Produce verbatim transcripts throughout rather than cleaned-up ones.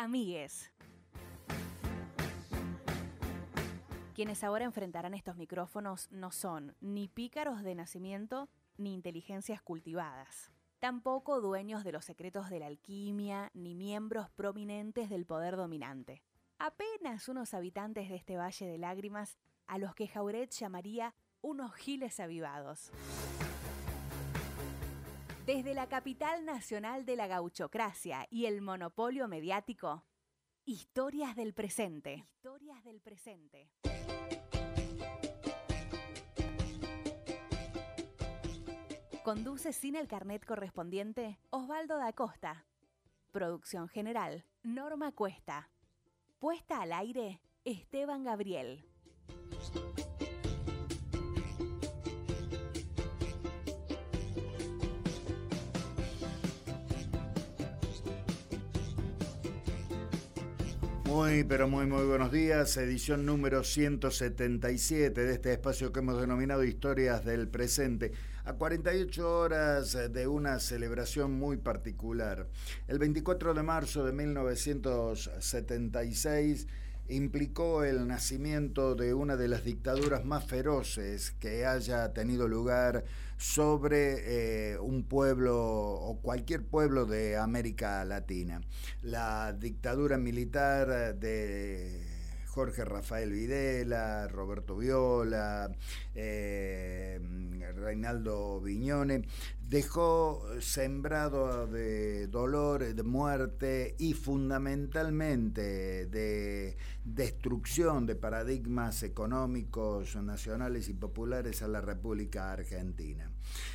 amigues. Quienes ahora enfrentarán estos micrófonos no son ni pícaros de nacimiento ni inteligencias cultivadas. Tampoco dueños de los secretos de la alquimia ni miembros prominentes del poder dominante. Apenas unos habitantes de este valle de lágrimas a los que Jauret llamaría unos giles avivados. Desde la capital nacional de la gauchocracia y el monopolio mediático, historias del presente. Historias del presente. Conduce sin el carnet correspondiente Osvaldo da Costa. Producción general, Norma Cuesta. Puesta al aire, Esteban Gabriel. Muy, pero muy, muy buenos días. Edición número ciento setenta y siete de este espacio que hemos denominado Historias del Presente. A cuarenta y ocho horas de una celebración muy particular. El veinticuatro de marzo de mil novecientos setenta y seis implicó el nacimiento de una de las dictaduras más feroces que haya tenido lugar sobre eh, un pueblo o cualquier pueblo de América Latina. La dictadura militar de Jorge Rafael Videla, Roberto Viola, eh, Reinaldo Viñone, dejó sembrado de dolor, de muerte y fundamentalmente de destrucción de paradigmas económicos nacionales y populares a la República Argentina.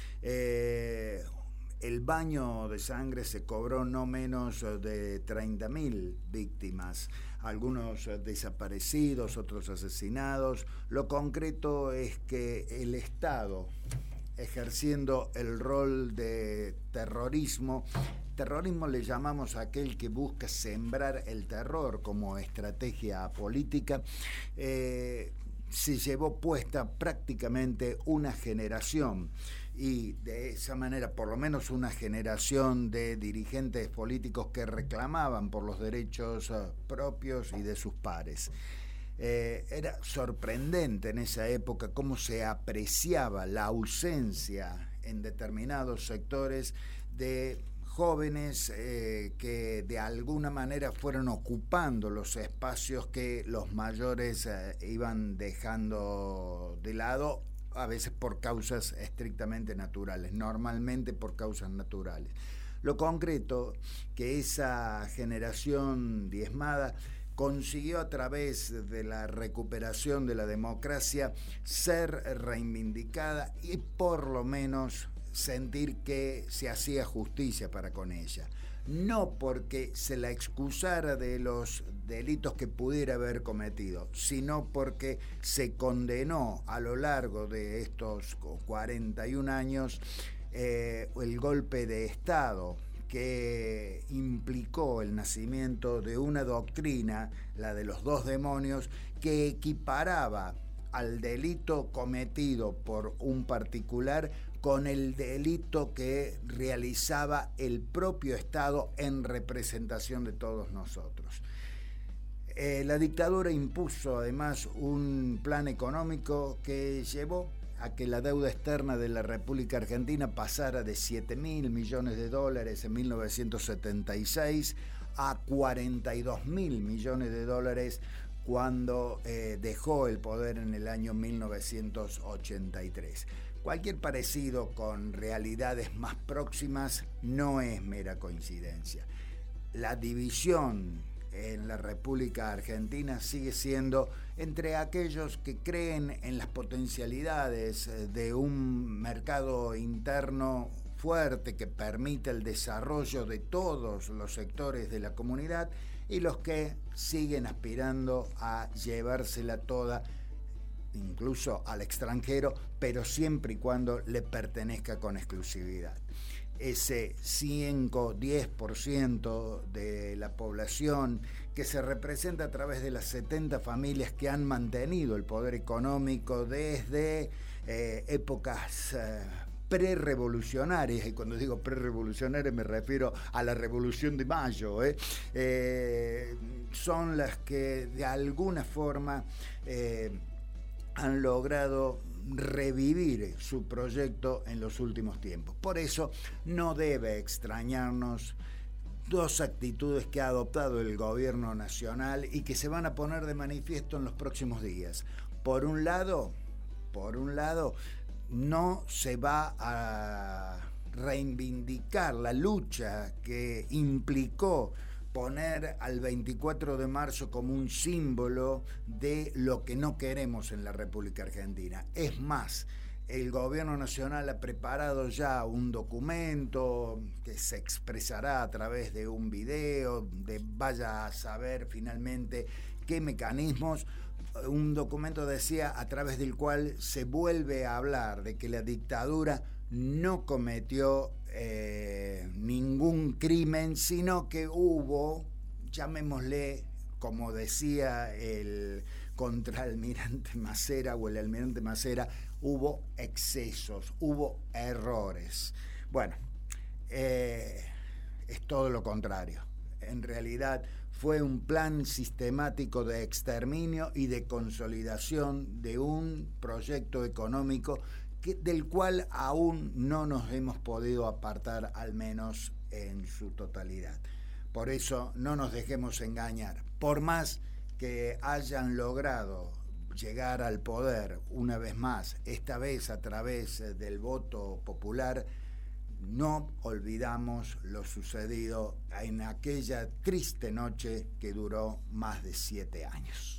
Eh, El baño de sangre se cobró no menos de treinta mil víctimas, algunos desaparecidos, otros asesinados. Lo concreto es que el Estado, ejerciendo el rol de terrorismo, terrorismo le llamamos a aquel que busca sembrar el terror como estrategia política, eh, se llevó puesta prácticamente una generación y de esa manera por lo menos una generación de dirigentes políticos que reclamaban por los derechos uh, propios y de sus pares. Eh, era sorprendente en esa época cómo se apreciaba la ausencia en determinados sectores de jóvenes eh, que de alguna manera fueron ocupando los espacios que los mayores eh, iban dejando de lado, a veces por causas estrictamente naturales, normalmente por causas naturales. Lo concreto, que esa generación diezmada consiguió a través de la recuperación de la democracia ser reivindicada y por lo menos sentir que se hacía justicia para con ella. No porque se la excusara de los delitos que pudiera haber cometido, sino porque se condenó a lo largo de estos cuarenta y un años eh, el golpe de Estado que implicó el nacimiento de una doctrina, la de los dos demonios, que equiparaba al delito cometido por un particular con el delito que realizaba el propio Estado en representación de todos nosotros. Eh, la dictadura impuso además un plan económico que llevó a que la deuda externa de la República Argentina pasara de siete mil millones de dólares en mil novecientos setenta y seis a cuarenta y dos mil millones de dólares cuando eh, dejó el poder en el año mil novecientos ochenta y tres. Cualquier parecido con realidades más próximas no es mera coincidencia. La división en la República Argentina sigue siendo entre aquellos que creen en las potencialidades de un mercado interno fuerte que permite el desarrollo de todos los sectores de la comunidad y los que siguen aspirando a llevársela toda, incluso al extranjero, pero siempre y cuando le pertenezca con exclusividad. Ese cinco a diez por ciento de la población que se representa a través de las setenta familias que han mantenido el poder económico desde eh, épocas eh, prerevolucionarias, y cuando digo prerevolucionarias me refiero a la Revolución de Mayo, ¿eh? Eh, son las que de alguna forma eh, han logrado revivir su proyecto en los últimos tiempos. Por eso no debe extrañarnos dos actitudes que ha adoptado el gobierno nacional y que se van a poner de manifiesto en los próximos días. Por un lado, por un lado, no se va a reivindicar la lucha que implicó poner al veinticuatro de marzo como un símbolo de lo que no queremos en la República Argentina. Es más, el gobierno nacional ha preparado ya un documento que se expresará a través de un video, de vaya a saber finalmente qué mecanismos. Un documento, decía, a través del cual se vuelve a hablar de que la dictadura no cometió eh, ningún crimen, sino que hubo, llamémosle, como decía el contraalmirante Macera o el almirante Macera, hubo excesos, hubo errores. Bueno, eh, es todo lo contrario. En realidad fue un plan sistemático de exterminio y de consolidación de un proyecto económico que, del cual aún no nos hemos podido apartar, al menos en su totalidad. Por eso no nos dejemos engañar. Por más que hayan logrado llegar al poder una vez más, esta vez a través del voto popular, no olvidamos lo sucedido en aquella triste noche que duró más de siete años.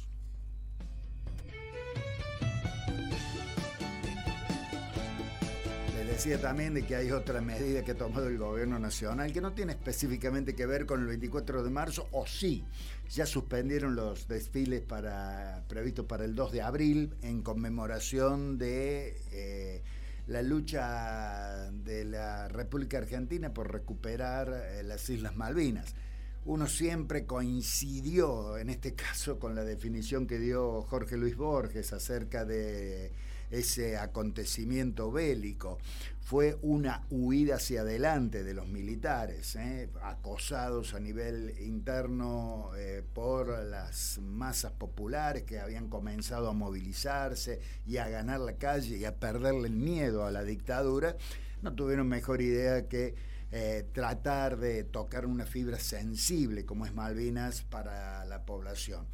Les decía también de que hay otra medida que ha tomado el gobierno nacional que no tiene específicamente que ver con el veinticuatro de marzo, o sí, ya suspendieron los desfiles para, previstos para el dos de abril en conmemoración de eh, la lucha de la República Argentina por recuperar eh, las Islas Malvinas. Uno siempre coincidió, en este caso, con la definición que dio Jorge Luis Borges acerca de ese acontecimiento bélico. Fue una huida hacia adelante de los militares, ¿eh? acosados a nivel interno eh, por las masas populares que habían comenzado a movilizarse y a ganar la calle y a perderle el miedo a la dictadura. No tuvieron mejor idea que eh, tratar de tocar una fibra sensible como es Malvinas para la población.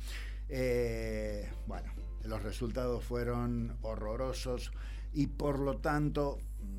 Eh, bueno, los resultados fueron horrorosos y por lo tanto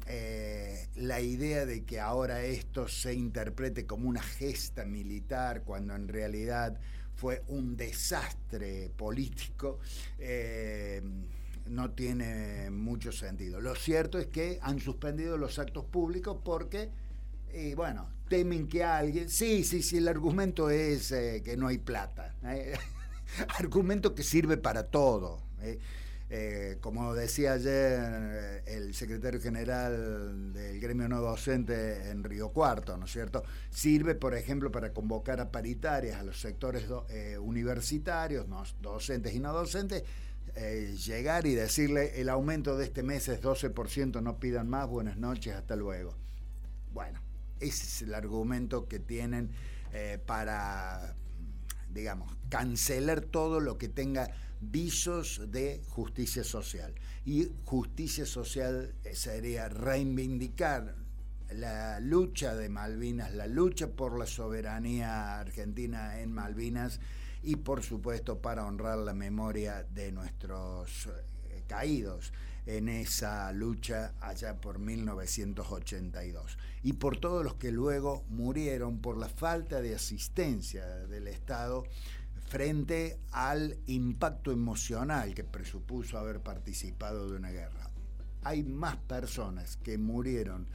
eh, la idea de que ahora esto se interprete como una gesta militar cuando en realidad fue un desastre político eh, no tiene mucho sentido. Lo cierto es que han suspendido los actos públicos porque, y bueno, temen que alguien... Sí, sí, sí, el argumento es eh, que no hay plata. ¿eh? Argumento que sirve para todo. ¿eh? Eh, como decía ayer el secretario general del gremio no docente en Río Cuarto, ¿no es cierto? Sirve, por ejemplo, para convocar a paritarias a los sectores do, eh, universitarios, no, docentes y no docentes, eh, llegar y decirle el aumento de este mes es doce por ciento, no pidan más, buenas noches, hasta luego. Bueno, ese es el argumento que tienen eh, para, digamos, cancelar todo lo que tenga visos de justicia social. Y justicia social sería reivindicar la lucha de Malvinas, la lucha por la soberanía argentina en Malvinas y, por supuesto, para honrar la memoria de nuestros eh, caídos en esa lucha allá por mil novecientos ochenta y dos. Y por todos los que luego murieron por la falta de asistencia del Estado frente al impacto emocional que presupuso haber participado de una guerra. Hay más personas que murieron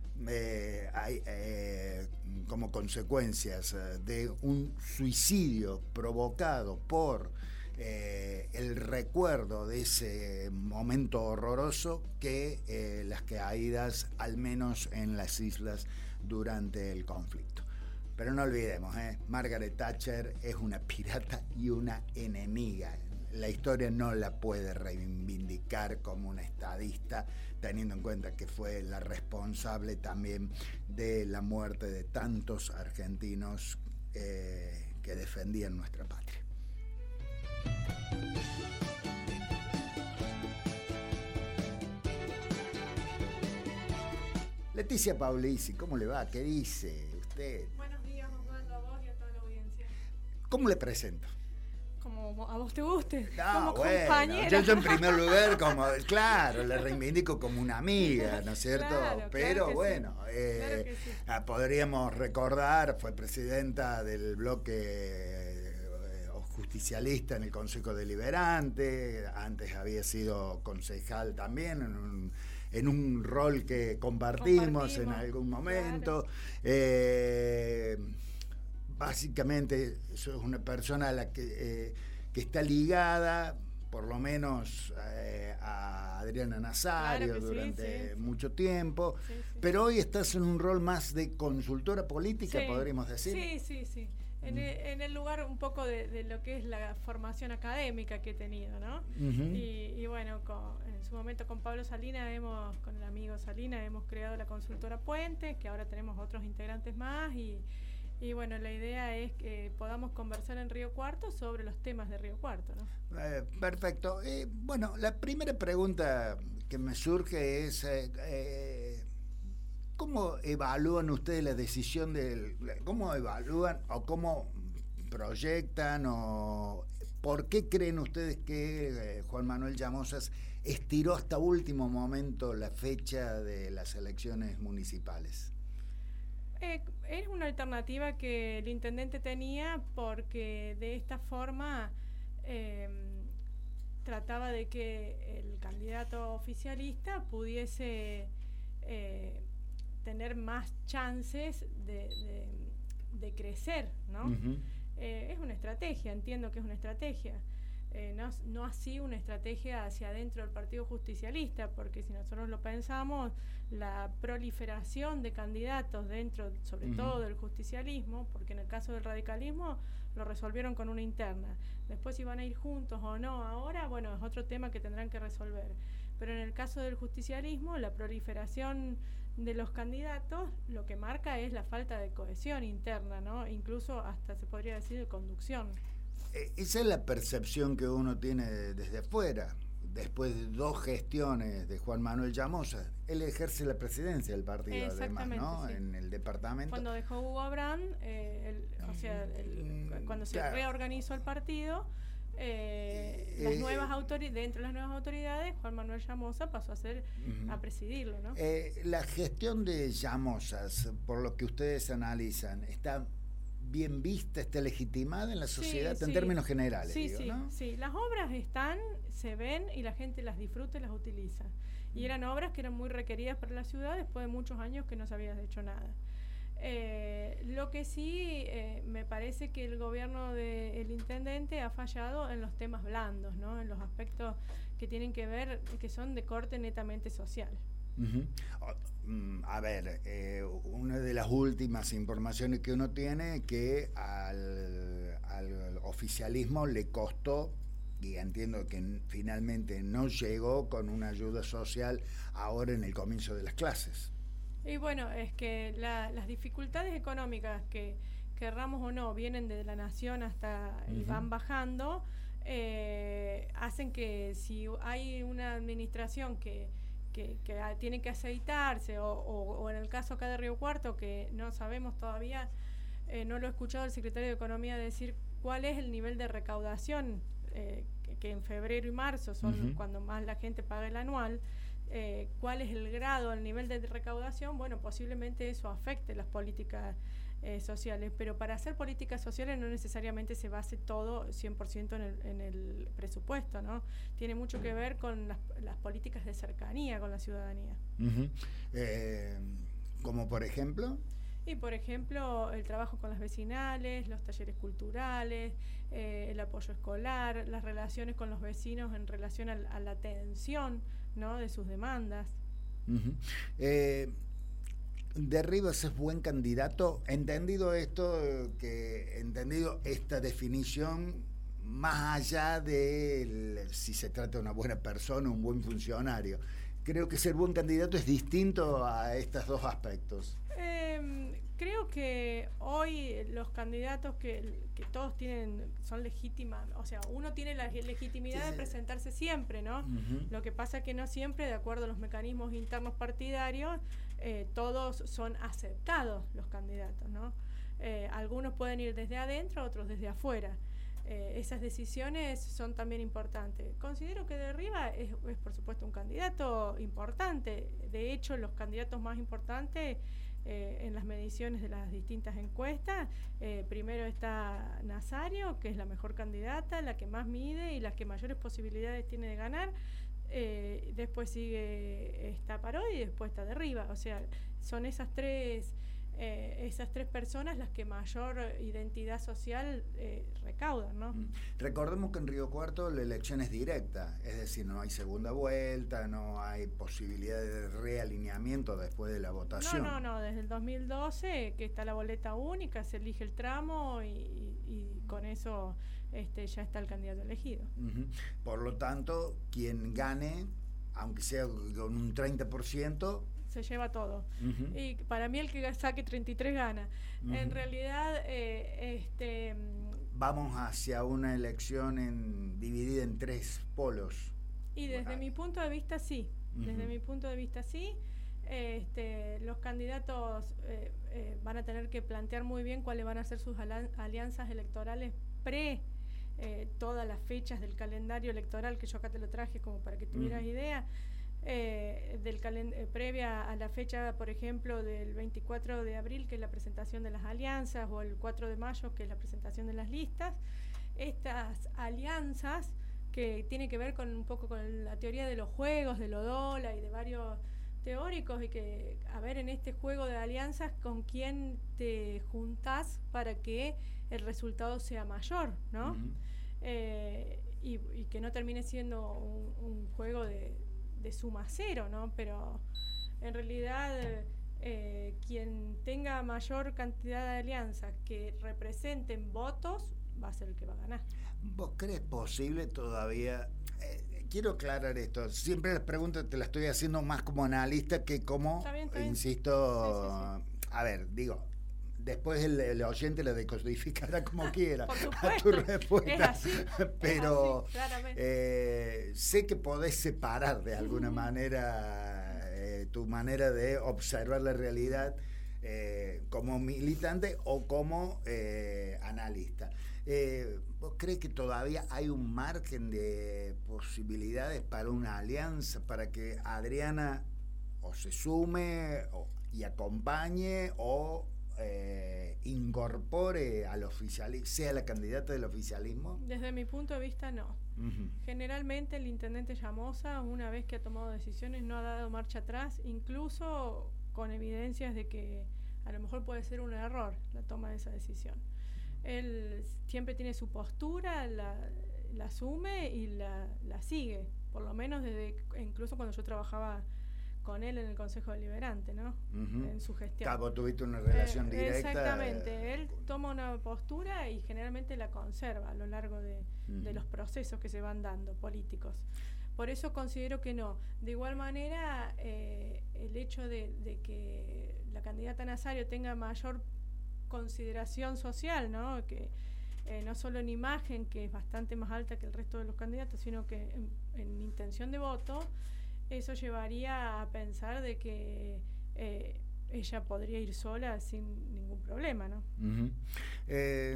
eh, hay, eh, como consecuencias de un suicidio provocado por eh, el recuerdo de ese momento horroroso que eh, las caídas, al menos en las islas, durante el conflicto. Pero no olvidemos, ¿eh? Margaret Thatcher es una pirata y una enemiga. La historia no la puede reivindicar como una estadista, teniendo en cuenta que fue la responsable también de la muerte de tantos argentinos eh, que que defendían nuestra patria. Leticia Paulisi, ¿cómo le va? ¿Qué dice usted? Buenos días, Osvaldo, a vos y a toda la audiencia. ¿Cómo le presento? Como a vos te guste, No, como bueno, compañera. yo, yo en primer lugar, como, claro, le reivindico como una amiga, ¿no es cierto? Claro, Pero claro bueno, sí. eh, Claro que sí. podríamos recordar, fue presidenta del bloque eh, justicialista en el Consejo Deliberante, antes había sido concejal también en un, en un rol que compartimos, compartimos en algún momento. Claro. Eh, básicamente, soy una persona a la que, eh, que está ligada, por lo menos, eh, a Adriana Nazario claro durante sí, sí. mucho tiempo, sí, sí. Pero hoy estás en un rol más de consultora política, sí. podríamos decir. Sí, sí, sí. En, mm. el, en el lugar un poco de, de lo que es la formación académica que he tenido, ¿no? Uh-huh. y, y bueno, con, en su momento con Pablo Salinas, hemos, con el amigo Salinas, hemos creado la consultora Puente, que ahora tenemos otros integrantes más, y, y bueno, la idea es que podamos conversar en Río Cuarto sobre los temas de Río Cuarto, ¿no? Eh, perfecto. Eh, bueno, la primera pregunta que me surge es... Eh, eh, ¿Cómo evalúan ustedes la decisión del, cómo evalúan o cómo proyectan o por qué creen ustedes que eh, Juan Manuel Llamosas estiró hasta último momento la fecha de las elecciones municipales? Eh, es una alternativa que el intendente tenía porque de esta forma eh, trataba de que el candidato oficialista pudiese eh, tener más chances de, de, de crecer, ¿no? Uh-huh. Eh, es una estrategia, entiendo que es una estrategia. Eh, no, no así una estrategia hacia adentro del Partido Justicialista, porque si nosotros lo pensamos, la proliferación de candidatos dentro, sobre uh-huh. todo del justicialismo, porque en el caso del radicalismo lo resolvieron con una interna. Después si van a ir juntos o no ahora, bueno, es otro tema que tendrán que resolver. Pero en el caso del justicialismo, la proliferación de los candidatos lo que marca es la falta de cohesión interna, ¿no? Incluso hasta se podría decir de conducción. Esa es la percepción que uno tiene desde afuera. Después de dos gestiones de Juan Manuel Llamosas, él ejerce la presidencia del partido, además, ¿no? Sí. En el departamento. Cuando dejó Hugo Abrán, eh, el, o sea, el, mm, cuando se claro. reorganizó el partido, Eh, las eh, nuevas autoridades, dentro de las nuevas autoridades, Juan Manuel Llamosas pasó a ser uh-huh. a presidirlo, ¿no? Eh, la gestión de Llamosas, por lo que ustedes analizan, ¿está bien vista, está legitimada en la sociedad sí, en sí. términos generales? Sí, digo, sí, ¿no? sí. Las obras están, se ven y la gente las disfruta y las utiliza. Y eran obras que eran muy requeridas para la ciudad después de muchos años que no se había hecho nada. Eh, lo que sí eh, me parece que el gobierno del intendente ha fallado en los temas blandos, ¿no? En los aspectos que tienen que ver, que son de corte netamente social. Uh-huh. A ver, eh, una de las últimas informaciones que uno tiene es que al, al oficialismo le costó, y entiendo que finalmente no llegó con una ayuda social ahora en el comienzo de las clases. Y bueno, es que la, las dificultades económicas que querramos o no vienen de la nación hasta uh-huh. y van bajando, eh, hacen que si hay una administración que, que, que tiene que aceitarse o, o, o en el caso acá de Río Cuarto, que no sabemos todavía, eh, no lo he escuchado el secretario de Economía decir cuál es el nivel de recaudación, eh, que, que en febrero y marzo son uh-huh. cuando más la gente paga el anual. Eh, cuál es el grado, el nivel de recaudación, bueno, posiblemente eso afecte las políticas eh, sociales, pero para hacer políticas sociales no necesariamente se base todo cien por ciento en el, en el presupuesto, ¿no? Tiene mucho que ver con las, las políticas de cercanía con la ciudadanía. Uh-huh. Eh, ¿Como por ejemplo? Y por ejemplo, el trabajo con las vecinales, los talleres culturales, eh, el apoyo escolar, las relaciones con los vecinos en relación a, a la atención, ¿no? de sus demandas. Uh-huh. Eh, ¿De Rivas es buen candidato? Entendido esto, que entendido esta definición, más allá de el, si se trata de una buena persona, un buen funcionario. Creo que ser buen candidato es distinto a estos dos aspectos. Eh, creo que hoy los candidatos que, que todos tienen, son legítimas, o sea, uno tiene la legitimidad sí. de presentarse siempre, ¿no? Uh-huh. Lo que pasa es que no siempre, de acuerdo a los mecanismos internos partidarios, eh, todos son aceptados los candidatos, ¿no? Eh, algunos pueden ir desde adentro, otros desde afuera. Eh, esas decisiones son también importantes. Considero que Derriba es, es, por supuesto, un candidato importante. De hecho, los candidatos más importantes eh, en las mediciones de las distintas encuestas, eh, primero está Nazario, que es la mejor candidata, la que más mide y la que mayores posibilidades tiene de ganar. Eh, después sigue está Parodi y después está Derriba. O sea, son esas tres... Eh, esas tres personas las que mayor identidad social eh, recaudan, ¿no? Recordemos que en Río Cuarto la elección es directa, es decir, no hay segunda vuelta, no hay posibilidad de realineamiento después de la votación. No, no, no, desde el dos mil doce que está la boleta única, se elige el tramo y, y, y con eso este, ya está el candidato elegido. Uh-huh. Por lo tanto, quien gane, aunque sea con un treinta por ciento... se lleva todo. Uh-huh. Y para mí el que saque treinta y tres gana. Uh-huh. En realidad, eh, este... vamos hacia una elección en, dividida en tres polos. Y desde bueno. mi punto de vista, sí. Uh-huh. Desde mi punto de vista, sí. Este, los candidatos eh, eh, van a tener que plantear muy bien cuáles van a ser sus alianzas electorales pre eh, todas las fechas del calendario electoral, que yo acá te lo traje como para que tuvieras uh-huh. idea. Eh, del calen- eh, previa a la fecha, por ejemplo, del veinticuatro de abril, que es la presentación de las alianzas, o el cuatro de mayo, que es la presentación de las listas. Estas alianzas, que tiene que ver con un poco con la teoría de los juegos, de Lodola y de varios teóricos, y que, a ver, en este juego de alianzas, con quién te juntás para que el resultado sea mayor, ¿no? Uh-huh. Eh, y, y que no termine siendo un, un juego de de suma cero, ¿no? Pero en realidad eh, quien tenga mayor cantidad de alianzas que representen votos va a ser el que va a ganar. ¿Vos crees posible todavía? Eh, quiero aclarar esto. Siempre las preguntas te las estoy haciendo más como analista que como, está bien, está bien. insisto, sí, sí, sí. A ver, digo, después el, el oyente la decodificará como quiera a tu respuesta. Es así, pero es así, eh, sé que podés separar de alguna manera eh, tu manera de observar la realidad eh, como militante o como eh, analista. Eh, ¿Vos crees que todavía hay un margen de posibilidades para una alianza, para que Adriana o se sume o, y acompañe o Eh, incorpore al oficialismo, sea la candidata del oficialismo? Desde mi punto de vista, no. Uh-huh. Generalmente el intendente Llamosa, una vez que ha tomado decisiones, no ha dado marcha atrás, incluso con evidencias de que a lo mejor puede ser un error la toma de esa decisión. Él siempre tiene su postura, la, la asume y la, la sigue, por lo menos desde incluso cuando yo trabajaba con él en el Consejo Deliberante, ¿no? Uh-huh. En su gestión. Vos tuviste una relación eh, directa. Exactamente. Eh, él toma una postura y generalmente la conserva a lo largo de, uh-huh. de los procesos que se van dando políticos. Por eso considero que no. De igual manera, eh, el hecho de, de que la candidata Nazario tenga mayor consideración social, ¿no? Que eh, no solo en imagen, que es bastante más alta que el resto de los candidatos, sino que en, en intención de voto, eso llevaría a pensar de que eh, ella podría ir sola sin ningún problema, ¿no? Uh-huh. Eh,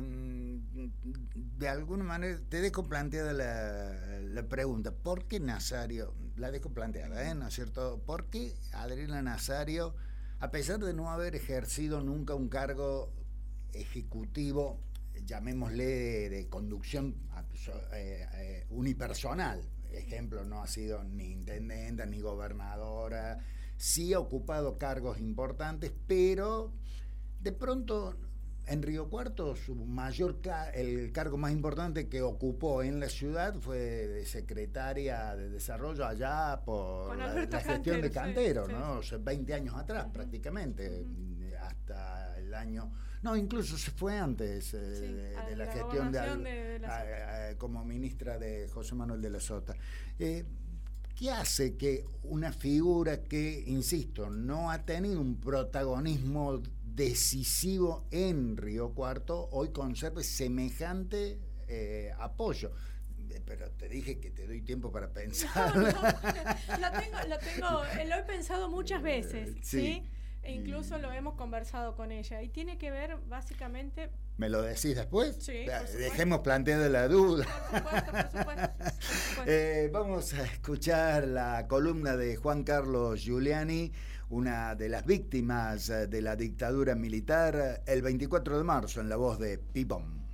de alguna manera, te dejo planteada la, la pregunta, ¿por qué Nazario, la dejo planteada, ¿eh? ¿No es cierto? ¿Por qué Adriana Nazario, a pesar de no haber ejercido nunca un cargo ejecutivo, llamémosle de, de conducción eh, eh, unipersonal, ejemplo, no ha sido ni intendenta ni gobernadora, sí ha ocupado cargos importantes, pero de pronto en Río Cuarto su mayor ca- el cargo más importante que ocupó en la ciudad fue de secretaria de desarrollo allá por la, la gestión de Cantero, sí, ¿no? Sí. O sea, veinte años atrás, uh-huh. prácticamente, uh-huh. hasta el año... No, incluso se fue antes eh, sí, de, de la, la gestión de, al, de, de la a, a, como ministra de José Manuel de la Sota. Eh, ¿Qué hace que una figura que, insisto, no ha tenido un protagonismo decisivo en Río Cuarto hoy conserve semejante eh, apoyo. Pero te dije que te doy tiempo para pensar. No, no, lo tengo, lo tengo, lo he pensado muchas veces, ¿sí? ¿sí? E incluso lo hemos conversado con ella. Y tiene que ver básicamente... ¿Me lo decís después? Sí, dejemos planteada la duda. Por supuesto, por supuesto. Por supuesto. Eh, vamos a escuchar la columna de Juan Carlos Giuliani, una de las víctimas de la dictadura militar, el veinticuatro de marzo, en la voz de Pipón.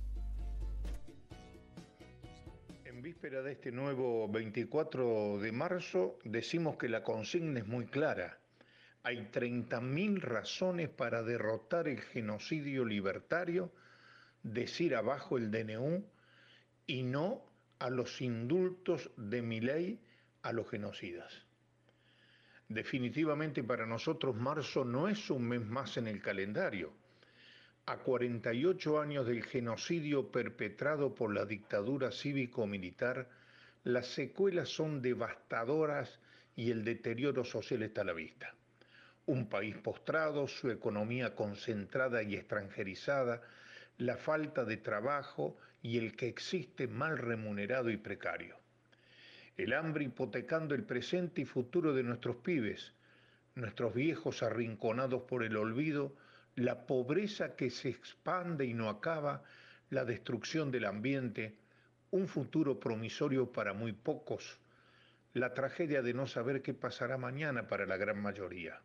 En víspera de este nuevo veinticuatro de marzo, decimos que la consigna es muy clara. Hay treinta mil razones para derrotar el genocidio libertario, decir abajo el D N U y no a los indultos de Milei a los genocidas. Definitivamente para nosotros marzo no es un mes más en el calendario. A cuarenta y ocho años del genocidio perpetrado por la dictadura cívico-militar, las secuelas son devastadoras y el deterioro social está a la vista. Un país postrado, su economía concentrada y extranjerizada, la falta de trabajo y el que existe mal remunerado y precario. El hambre hipotecando el presente y futuro de nuestros pibes, nuestros viejos arrinconados por el olvido, la pobreza que se expande y no acaba, la destrucción del ambiente, un futuro promisorio para muy pocos, la tragedia de no saber qué pasará mañana para la gran mayoría.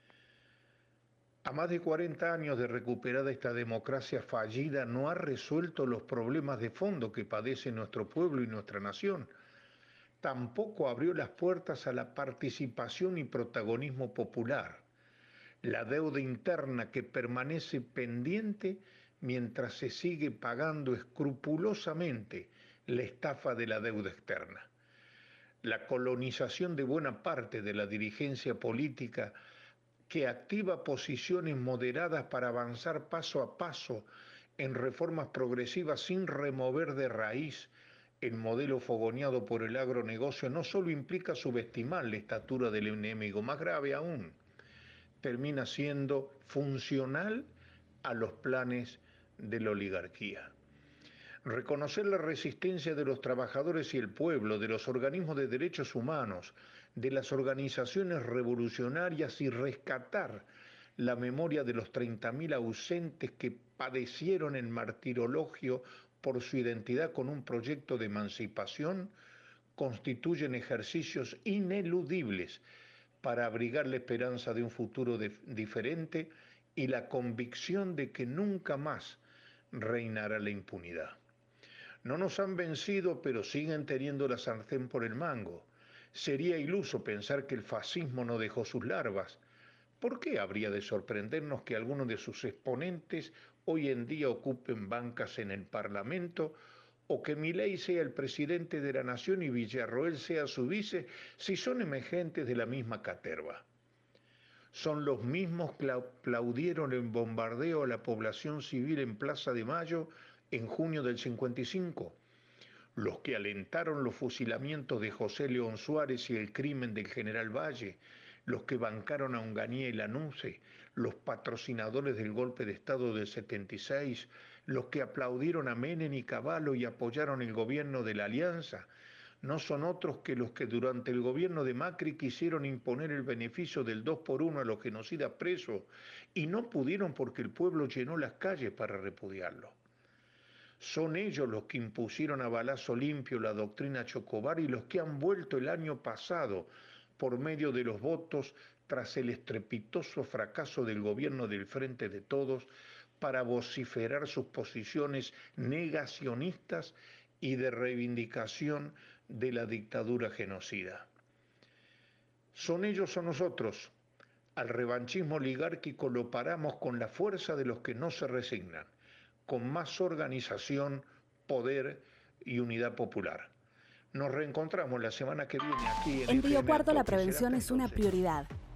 A más de cuarenta años de recuperada esta democracia fallida no ha resuelto los problemas de fondo que padece nuestro pueblo y nuestra nación. Tampoco abrió las puertas a la participación y protagonismo popular. La deuda interna que permanece pendiente mientras se sigue pagando escrupulosamente la estafa de la deuda externa. La colonización de buena parte de la dirigencia política que activa posiciones moderadas para avanzar paso a paso en reformas progresivas sin remover de raíz el modelo fogoneado por el agronegocio, no solo implica subestimar la estatura del enemigo, más grave aún, termina siendo funcional a los planes de la oligarquía. Reconocer la resistencia de los trabajadores y el pueblo, de los organismos de derechos humanos, de las organizaciones revolucionarias y rescatar la memoria de los treinta mil ausentes que padecieron el martirologio por su identidad con un proyecto de emancipación, constituyen ejercicios ineludibles para abrigar la esperanza de un futuro de, diferente y la convicción de que nunca más reinará la impunidad. No nos han vencido, pero siguen teniendo la sartén por el mango. Sería iluso pensar que el fascismo no dejó sus larvas. ¿Por qué habría de sorprendernos que algunos de sus exponentes hoy en día ocupen bancas en el Parlamento o que Milei sea el presidente de la nación y Villarroel sea su vice si son emergentes de la misma caterva? Son los mismos que aplaudieron el bombardeo a la población civil en Plaza de Mayo en junio del cincuenta y cinco. Los que alentaron los fusilamientos de José León Suárez y el crimen del general Valle, los que bancaron a Onganía y Lanusse, los patrocinadores del golpe de Estado del setenta y seis, los que aplaudieron a Menem y Cavallo y apoyaron el gobierno de la Alianza, no son otros que los que durante el gobierno de Macri quisieron imponer el beneficio del dos por uno a los genocidas presos y no pudieron porque el pueblo llenó las calles para repudiarlo. Son ellos los que impusieron a balazo limpio la doctrina Chocobar y los que han vuelto el año pasado por medio de los votos tras el estrepitoso fracaso del gobierno del Frente de Todos para vociferar sus posiciones negacionistas y de reivindicación de la dictadura genocida. Son ellos o nosotros. Al revanchismo oligárquico lo paramos con la fuerza de los que no se resignan, con más organización, poder y unidad popular. Nos reencontramos la semana que viene aquí en En Río Cuarto la prevención es una prioridad.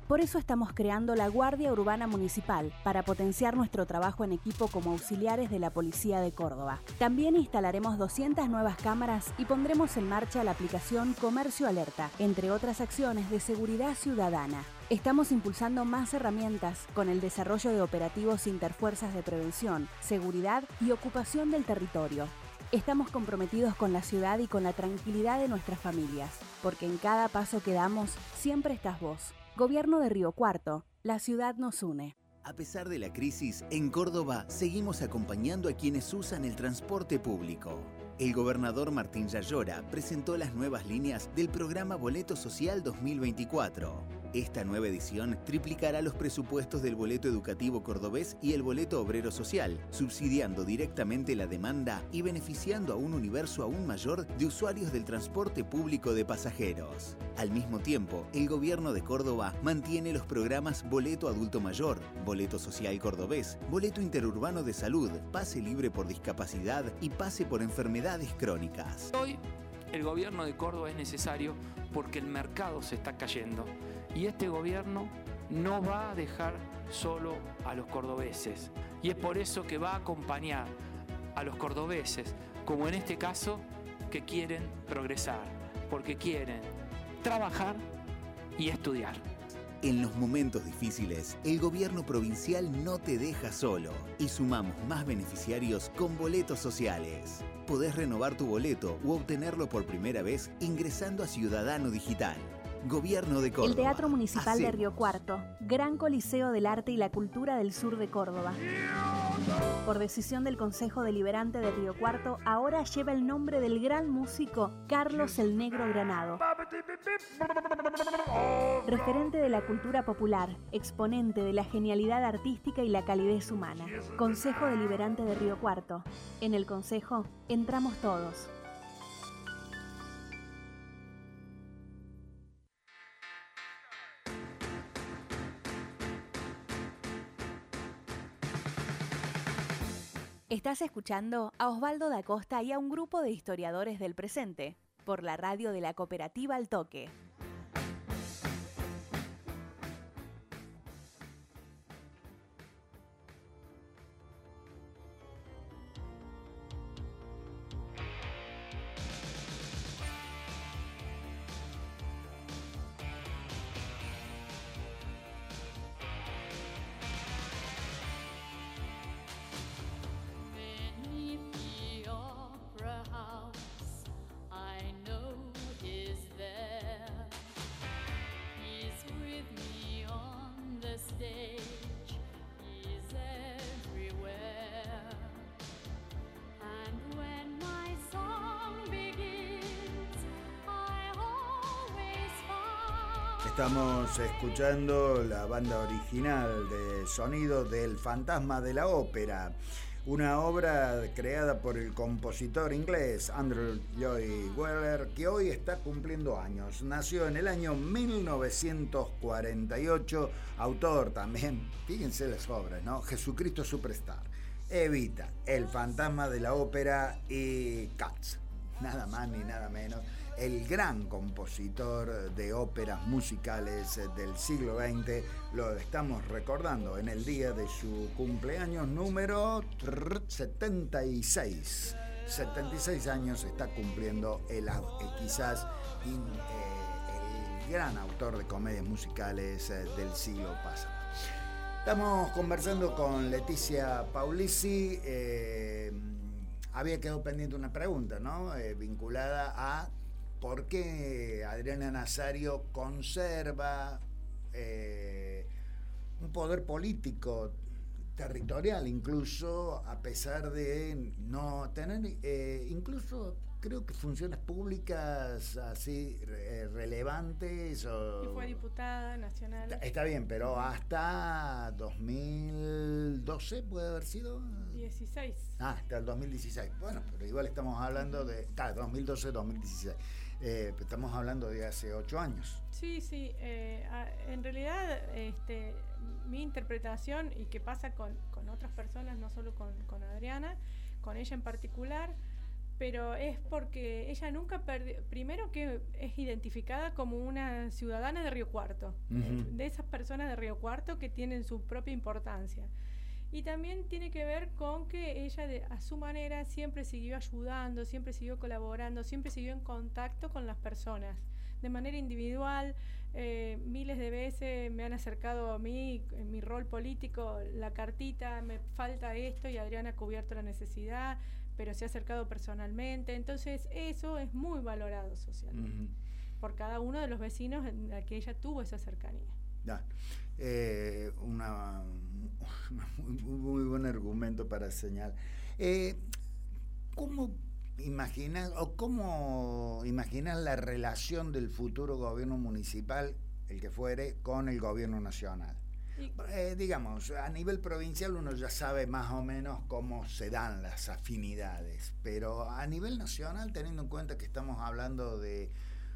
Por eso estamos creando la Guardia Urbana Municipal, para potenciar nuestro trabajo en equipo como auxiliares de la Policía de Córdoba. También instalaremos doscientas nuevas cámaras y pondremos en marcha la aplicación Comercio Alerta, entre otras acciones de seguridad ciudadana. Estamos impulsando más herramientas con el desarrollo de operativos interfuerzas de prevención, seguridad y ocupación del territorio. Estamos comprometidos con la ciudad y con la tranquilidad de nuestras familias, porque en cada paso que damos siempre estás vos. Gobierno de Río Cuarto, la ciudad nos une. A pesar de la crisis, en Córdoba seguimos acompañando a quienes usan el transporte público. El gobernador Martín Yayora presentó las nuevas líneas del programa Boleto Social dos mil veinticuatro. Esta nueva edición triplicará los presupuestos del boleto educativo cordobés y el boleto obrero social, subsidiando directamente la demanda y beneficiando a un universo aún mayor de usuarios del transporte público de pasajeros. Al mismo tiempo, el gobierno de Córdoba mantiene los programas Boleto Adulto Mayor, Boleto Social Cordobés, Boleto Interurbano de Salud, Pase Libre por Discapacidad y Pase por Enfermedades Crónicas. Hoy, el gobierno de Córdoba es necesario porque el mercado se está cayendo. Y este gobierno no va a dejar solo a los cordobeses. Y es por eso que va a acompañar a los cordobeses, como en este caso, que quieren progresar, porque quieren trabajar y estudiar. En los momentos difíciles, el gobierno provincial no te deja solo y sumamos más beneficiarios con boletos sociales. Podés renovar tu boleto u obtenerlo por primera vez ingresando a Ciudadano Digital. Gobierno de Córdoba. El Teatro Municipal Hacemos. de Río Cuarto, gran coliseo del arte y la cultura del sur de Córdoba. Por decisión del Consejo Deliberante de Río Cuarto, ahora lleva el nombre del gran músico Carlos el Negro Granado. Referente de la cultura popular, exponente de la genialidad artística y la calidez humana. Consejo Deliberante de Río Cuarto. En el Consejo entramos todos. Estás escuchando a Osvaldo da Costa y a un grupo de historiadores del presente, por la radio de la cooperativa Al Toque. Estamos escuchando la banda original de sonido del Fantasma de la Ópera, una obra creada por el compositor inglés Andrew Lloyd Webber, que hoy está cumpliendo años. Nació en el año mil novecientos cuarenta y ocho, autor también, fíjense las obras, ¿no? Jesucristo Superstar, Evita, El Fantasma de la Ópera y Cats, nada más ni nada menos. El gran compositor de óperas musicales del siglo veinte, lo estamos recordando en el día de su cumpleaños número setenta y seis. setenta y seis años está cumpliendo el, eh, quizás in, eh, el gran autor de comedias musicales eh, del siglo pasado. Estamos conversando con Leticia Paulisi. Eh, había quedado pendiente una pregunta, ¿no? Eh, vinculada a ¿por qué Adriana Nazario conserva eh, un poder político, territorial incluso, a pesar de no tener, eh, incluso creo que funciones públicas así eh, relevantes? O, y fue diputada nacional. Está bien, pero hasta dos mil doce puede haber sido. dieciséis. Ah, hasta el dos mil dieciséis. Bueno, pero igual estamos hablando de. Está, dos mil doce dos mil dieciséis. Eh, estamos hablando de hace ocho años. Sí, sí. Eh, en realidad, este, mi interpretación, y que pasa con, con otras personas, no solo con, con Adriana, con ella en particular, pero es porque ella nunca perdió, primero que es identificada como una ciudadana de Río Cuarto, uh-huh. de esas personas de Río Cuarto que tienen su propia importancia. Y también tiene que ver con que ella de, a su manera siempre siguió ayudando, siempre siguió colaborando, siempre siguió en contacto con las personas, de manera individual. Eh, miles de veces me han acercado a mí, en mi rol político, la cartita, me falta esto, y Adriana ha cubierto la necesidad, pero se ha acercado personalmente. Entonces eso es muy valorado socialmente, uh-huh. por cada uno de los vecinos en la que ella tuvo esa cercanía. Ya. Eh, una, muy, muy buen argumento para señalar. Eh, ¿Cómo imaginas o cómo imaginas la relación del futuro gobierno municipal, el que fuere, con el gobierno nacional? Eh, digamos, a nivel provincial uno ya sabe más o menos cómo se dan las afinidades, pero a nivel nacional, teniendo en cuenta que estamos hablando de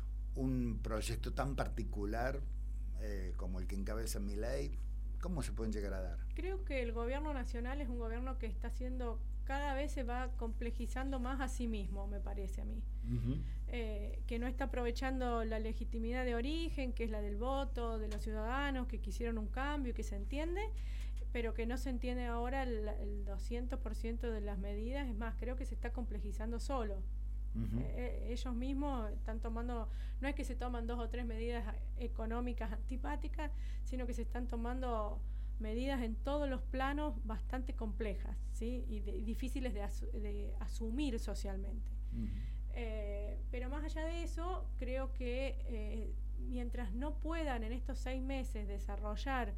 un proyecto tan particular eh, como el que encabeza Milei, ¿cómo se pueden llegar a dar? Creo que el gobierno nacional es un gobierno que está haciendo, cada vez se va complejizando más a sí mismo, me parece a mí. Uh-huh. Eh, que no está aprovechando la legitimidad de origen, que es la del voto, de los ciudadanos que quisieron un cambio, que se entiende, pero que no se entiende ahora el, el doscientos por ciento de las medidas. Es más, creo que se está complejizando solo. Uh-huh. Eh, ellos mismos están tomando, no es que se toman dos o tres medidas económicas antipáticas, sino que se están tomando medidas en todos los planos bastante complejas, ¿sí? y, de, y difíciles de, asu- de asumir socialmente. Uh-huh. Eh, pero más allá de eso, creo que eh, mientras no puedan en estos seis meses desarrollar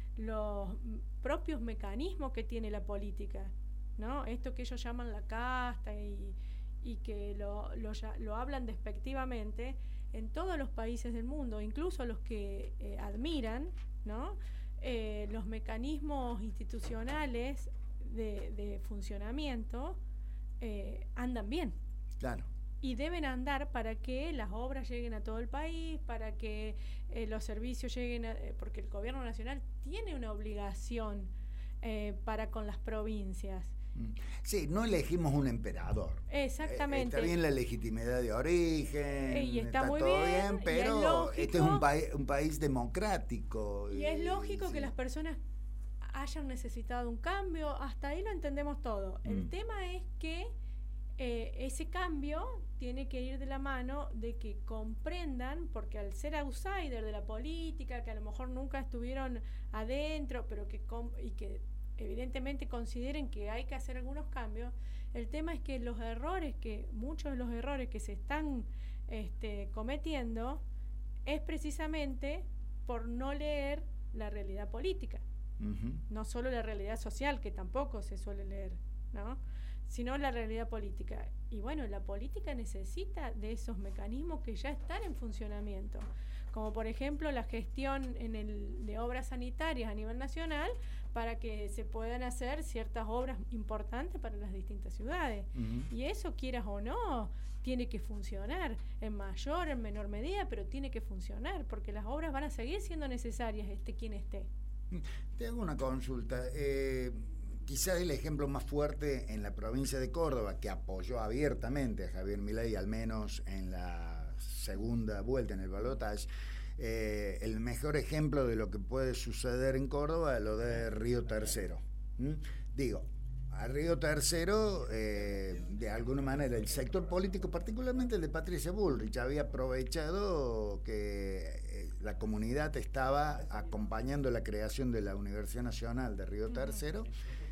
los propios mecanismos que tiene la política, ¿no? Esto que ellos llaman la casta y, y que lo, lo, lo hablan despectivamente en todos los países del mundo, incluso los que eh, admiran, ¿no? Eh, los mecanismos institucionales de, de funcionamiento eh, andan bien. Claro. Y deben andar para que las obras lleguen a todo el país, para que eh, los servicios lleguen, a, eh, porque el gobierno nacional tiene una obligación eh, para con las provincias. Sí, no elegimos un emperador. Exactamente. Eh, está bien la legitimidad de origen, eh, y está, está muy todo bien, bien, pero lógico, este es un, pa- un país democrático. Y, y es lógico sí. que las personas hayan necesitado un cambio, hasta ahí lo entendemos todo. Mm. El tema es que eh, ese cambio tiene que ir de la mano de que comprendan, porque al ser outsider de la política, que a lo mejor nunca estuvieron adentro, pero que com- y que evidentemente consideren que hay que hacer algunos cambios, el tema es que los errores, que muchos de los errores que se están este, cometiendo, es precisamente por no leer la realidad política. Uh-huh. No solo la realidad social, que tampoco se suele leer, ¿no? Sino la realidad política. Y bueno, la política necesita de esos mecanismos que ya están en funcionamiento, como por ejemplo la gestión en el, de obras sanitarias a nivel nacional, para que se puedan hacer ciertas obras importantes para las distintas ciudades. Uh-huh. Y eso, quieras o no, tiene que funcionar, en mayor, en menor medida, pero tiene que funcionar, porque las obras van a seguir siendo necesarias, esté quien esté. Te hago una consulta. Eh, quizás el ejemplo más fuerte en la provincia de Córdoba, que apoyó abiertamente a Javier Milei, al menos en la segunda vuelta en el balotaje, eh, el mejor ejemplo de lo que puede suceder en Córdoba es lo de Río Tercero. ¿Mm? Digo, a Río Tercero, eh, de alguna manera, el sector político, particularmente el de Patricia Bullrich, había aprovechado que eh, la comunidad estaba acompañando la creación de la Universidad Nacional de Río Tercero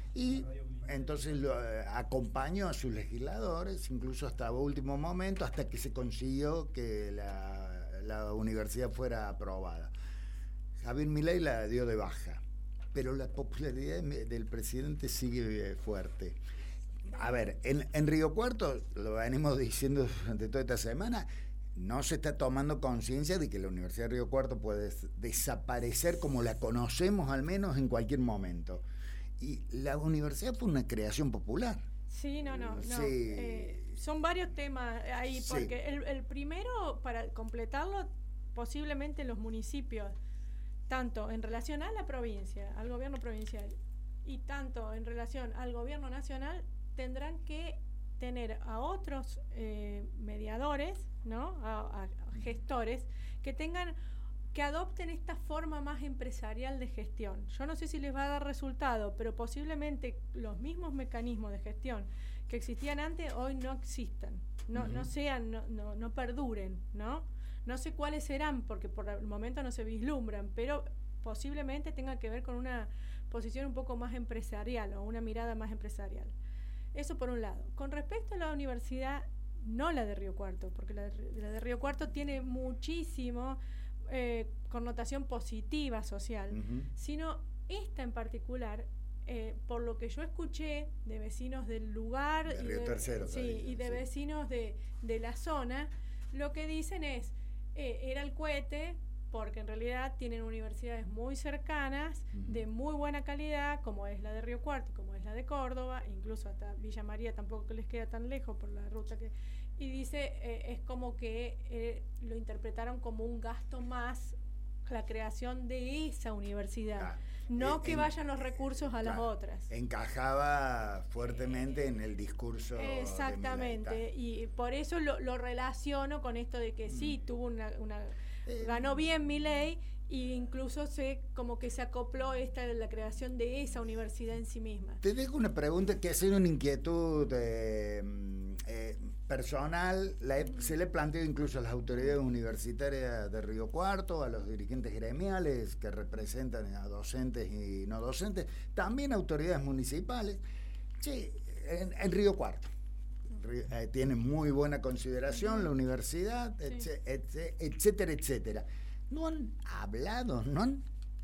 y entonces lo, eh, acompañó a sus legisladores, incluso hasta último momento, hasta que se consiguió que la, la universidad fuera aprobada. Javier Milei la dio de baja, pero la popularidad del presidente sigue fuerte. A ver, en, en Río Cuarto, lo venimos diciendo durante toda esta semana, no se está tomando conciencia de que la Universidad de Río Cuarto puede desaparecer como la conocemos al menos en cualquier momento. Y la universidad fue una creación popular. Sí, no, no, no. Sí. Eh, son varios temas ahí, Sí. porque el, el primero, para completarlo, posiblemente los municipios, tanto en relación a la provincia, al gobierno provincial, y tanto en relación al gobierno nacional, tendrán que tener a otros eh, mediadores, ¿no? A, a gestores que tengan, que adopten esta forma más empresarial de gestión. Yo no sé si les va a dar resultado, pero posiblemente los mismos mecanismos de gestión que existían antes hoy no existan, no, uh-huh. no sean, no, no, no perduren, ¿no? No sé cuáles serán, porque por el momento no se vislumbran, pero posiblemente tenga que ver con una posición un poco más empresarial o una mirada más empresarial. Eso por un lado. Con respecto a la universidad, no la de Río Cuarto, porque la de, la de Río Cuarto tiene muchísimo eh, connotación positiva social, uh-huh. sino esta en particular, eh, por lo que yo escuché de vecinos del lugar de y, Río de, Tercero, sí, también, y de sí. vecinos de, de la zona, lo que dicen es, eh, era el cohete, porque en realidad tienen universidades muy cercanas, uh-huh. de muy buena calidad, como es la de Río Cuarto, como es la de Córdoba, incluso hasta Villa María tampoco que les queda tan lejos por la ruta que... Y dice, eh, es como que eh, lo interpretaron como un gasto más, la creación de esa universidad, claro. no eh, que en, vayan los recursos a claro, las otras. Encajaba fuertemente eh, en el discurso. Exactamente, de y por eso lo, lo relaciono con esto de que mm. sí, tuvo una... una eh, ganó bien Milei, e incluso se como que se acopló esta la creación de esa universidad en sí misma. Te dejo una pregunta que ha sido una inquietud eh, eh, personal, la he, se le ha planteado incluso a las autoridades universitarias de Río Cuarto, a los dirigentes gremiales que representan a docentes y no docentes, también autoridades municipales. Sí, en, en Río Cuarto. Eh, tiene muy buena consideración uh-huh. la universidad, sí. etc, etcétera, etcétera. No han hablado, no han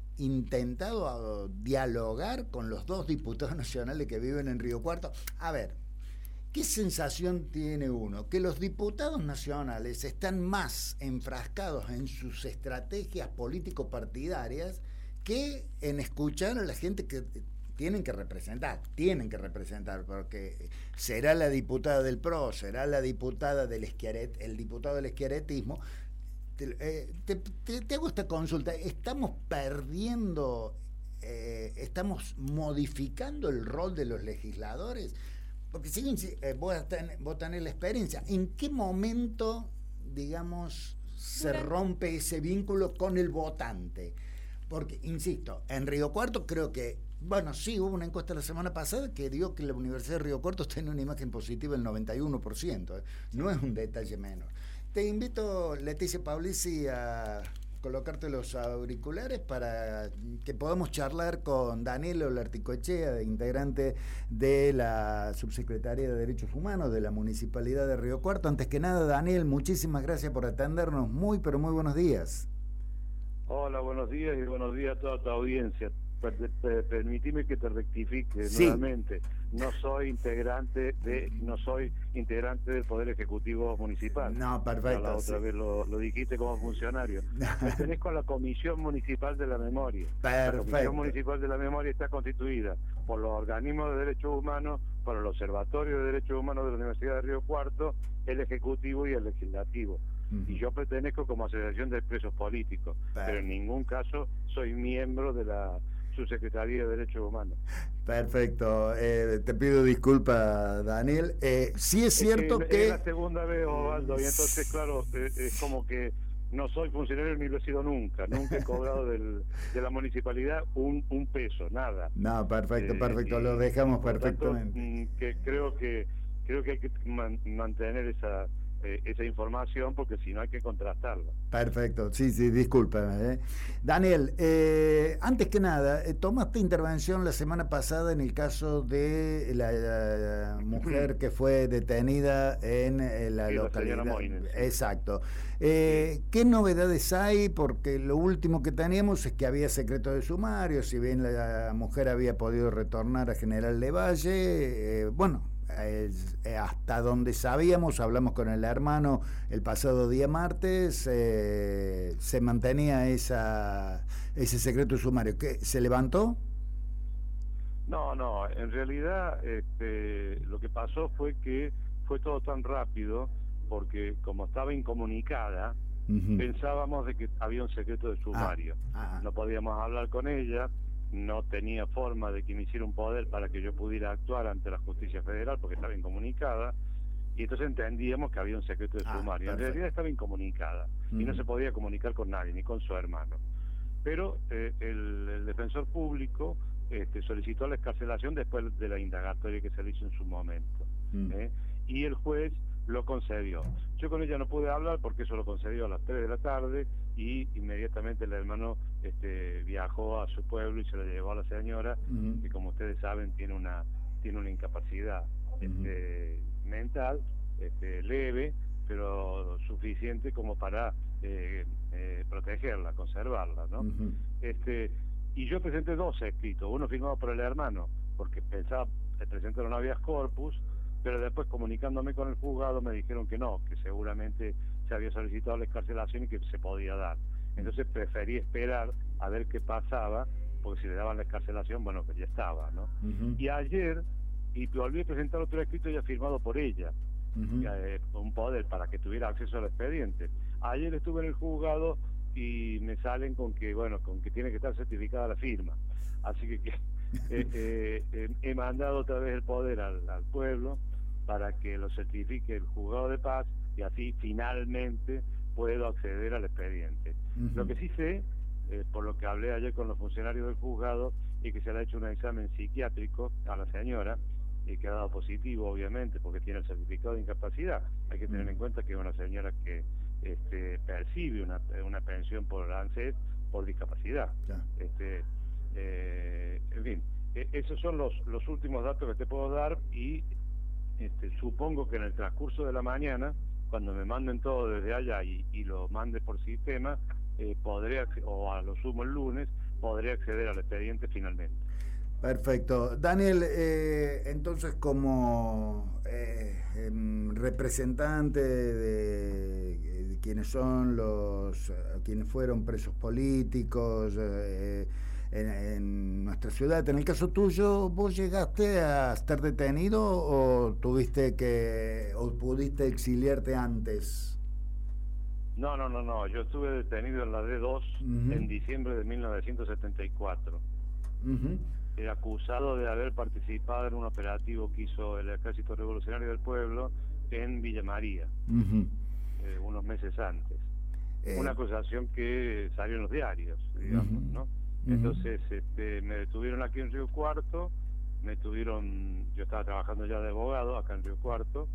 intentado dialogar con los dos diputados nacionales que viven en Río Cuarto. A ver, ¿qué sensación tiene uno? Que los diputados nacionales están más enfrascados en sus estrategias político-partidarias que en escuchar a la gente que tienen que representar, tienen que representar, porque será la diputada del P R O, será la diputada del esquiaret, el diputado del esquiaretismo. Te, eh, te, te, te hago esta consulta, ¿estamos perdiendo, eh, estamos modificando el rol de los legisladores? Porque si eh, vos, ten, vos tenés la experiencia, ¿en qué momento, digamos, se rompe ese vínculo con el votante? Porque, insisto, en Río Cuarto creo que, bueno, sí, hubo una encuesta la semana pasada que dio que la Universidad de Río Cuarto tiene una imagen positiva del noventa y uno por ciento, ¿eh? No es un detalle menor. Te invito, Leticia Paulisi, a colocarte los auriculares para que podamos charlar con Daniel Olarticoechea, integrante de la Subsecretaría de Derechos Humanos de la Municipalidad de Río Cuarto. Antes que nada, Daniel, muchísimas gracias por atendernos. Muy, pero muy buenos días. Hola, buenos días y buenos días a toda tu audiencia. Permitime que te rectifique sí. nuevamente. No soy integrante de, no soy integrante del Poder Ejecutivo Municipal. No, perfecto. La otra sí. vez lo, lo dijiste como funcionario. Pertenezco a la Comisión Municipal de la Memoria. Perfecto. La Comisión Municipal de la Memoria está constituida por los organismos de derechos humanos, por el Observatorio de Derechos Humanos de la Universidad de Río Cuarto, el Ejecutivo y el Legislativo. Uh-huh. Y yo pertenezco como asociación de presos políticos, perfecto. Pero en ningún caso soy miembro de la Subsecretaría de Derechos Humanos. Perfecto, eh, te pido disculpas, Daniel. Eh, sí es cierto es que, que... Es la segunda vez, Osvaldo, y entonces, claro, es, es como que no soy funcionario ni lo he sido nunca. Nunca he cobrado del, de la municipalidad un, un peso, nada. No, perfecto, eh, perfecto, y, lo dejamos perfectamente. Tanto, que creo que creo que hay que man, mantener esa... esa información, porque si no hay que contrastarla. Perfecto, sí, sí, discúlpame. ¿eh? Daniel, eh, antes que nada, eh, tomaste intervención la semana pasada en el caso de la, la mujer que fue detenida en, en la sí, localidad. La Moines, sí. Exacto. Eh, sí. ¿Qué novedades hay? Porque lo último que teníamos es que había secreto de sumario, si bien la mujer había podido retornar a General de Valle, eh, bueno, Eh, hasta donde sabíamos, hablamos con el hermano el pasado día martes, eh, se mantenía esa ese secreto sumario. ¿Qué, se levantó? No, no, en realidad este, lo que pasó fue que fue todo tan rápido, porque como estaba incomunicada, uh-huh. pensábamos de que había un secreto de sumario. Ah, ah. No podíamos hablar con ella, no tenía forma de que me hiciera un poder para que yo pudiera actuar ante la justicia federal porque estaba incomunicada, y entonces entendíamos que había un secreto de Ah, sumario. En perfecto. realidad estaba incomunicada Ujú. y no se podía comunicar con nadie, ni con su hermano. Pero eh, el, el defensor público este, solicitó la excarcelación después de la indagatoria que se le hizo en su momento. Mm. ¿eh? Y el juez lo concedió. Yo con ella no pude hablar porque eso lo concedió a las tres de la tarde y inmediatamente el hermano este, viajó a su pueblo y se lo llevó a la señora, Ujú. que como ustedes saben tiene una, tiene una incapacidad este, mental este, leve, pero suficiente como para eh, eh, protegerla, conservarla, ¿no? Ujú. Este, y yo presenté dos escritos, uno firmado por el hermano, porque pensaba presentar un habeas corpus, pero después comunicándome con el juzgado me dijeron que no, que seguramente se había solicitado la excarcelación y que se podía dar. Entonces preferí esperar a ver qué pasaba, porque si le daban la excarcelación, bueno, pues ya estaba, ¿no? Ujú. Y ayer, y volví a presentar otro escrito ya firmado por ella, Ujú. eh, un poder para que tuviera acceso al expediente. Ayer estuve en el juzgado y me salen con que, bueno, con que tiene que estar certificada la firma. Así que, que eh, eh, eh, he mandado otra vez el poder al, al pueblo para que lo certifique el juzgado de paz y así finalmente puedo acceder al expediente. Ujú. Lo que sí sé, eh, por lo que hablé ayer con los funcionarios del juzgado, es que se le ha hecho un examen psiquiátrico a la señora, y que ha dado positivo, obviamente, porque tiene el certificado de incapacidad. Hay que tener en cuenta que es una señora que este, percibe una, una pensión por ANSES por discapacidad. Ya. Este, eh, en fin, eh, esos son los, los últimos datos que te puedo dar y este, supongo que en el transcurso de la mañana, cuando me manden todo desde allá y, y lo mande por sistema, eh, podré, o a lo sumo el lunes, podré acceder al expediente finalmente. Perfecto. Daniel, eh, entonces como eh, em, representante de, de quienes son los, quienes fueron presos políticos eh, en, en nuestra ciudad, en el caso tuyo, ¿vos llegaste a estar detenido o tuviste que, o pudiste exiliarte antes? No, no, no, no. Yo estuve detenido en la D dos uh-huh. en diciembre de mil novecientos setenta y cuatro. Uh-huh. Eh, acusado de haber participado en un operativo que hizo el Ejército Revolucionario del Pueblo en Villa María, uh-huh. eh, unos meses antes. Eh. Una acusación que salió en los diarios, digamos, uh-huh. ¿no? Uh-huh. Entonces este, me detuvieron aquí en Río Cuarto, me tuvieron, yo estaba trabajando ya de abogado acá en Río Cuarto,